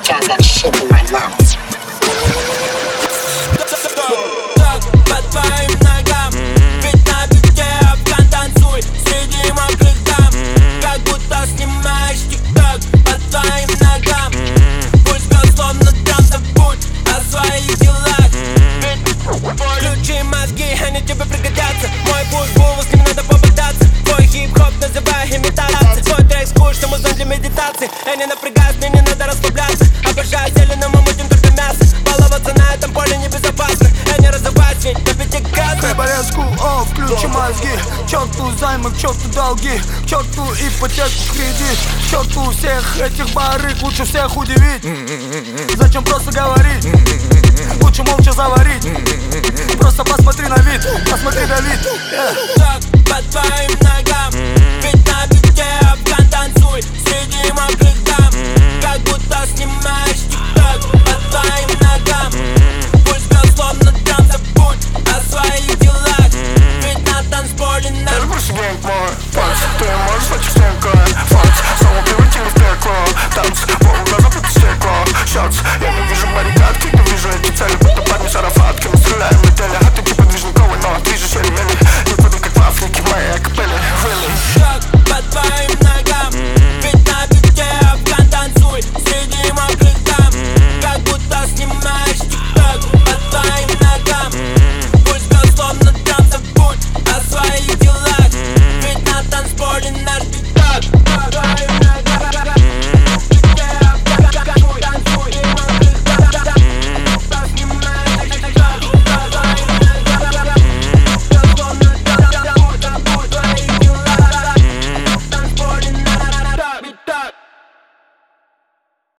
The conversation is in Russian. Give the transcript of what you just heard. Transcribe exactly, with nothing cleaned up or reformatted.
drives that shit in my lungs. Так, по твоим ногам, ведь на бите Афган танцуй среди мокрых дам, как будто снимаешь тик-так по твоим ногам. Пусть словно там забудь о своих делах, ведь ключи мозги, они тебе пригодятся. Мой путь был, с ним надо попытаться. Твой хип-хоп называй имитацией. Твой трек скучный, музон для медитации. Я не напрягаюсь, мне не надо расслабляться. Обожаю зеленым, мы мутим только мясо. Баловаться на этом поле небезопасно. Я не разорвать, ведь на пяти газах. Хлеборезку, о, включи мозги. К черту займы, к черту долги, к черту ипотеку, кредит, к черту всех этих барыг. Лучше всех удивить. Зачем просто говорить? Лучше молча заварить. Просто посмотри на вид, посмотри, Давид. Так, по твоим ногам.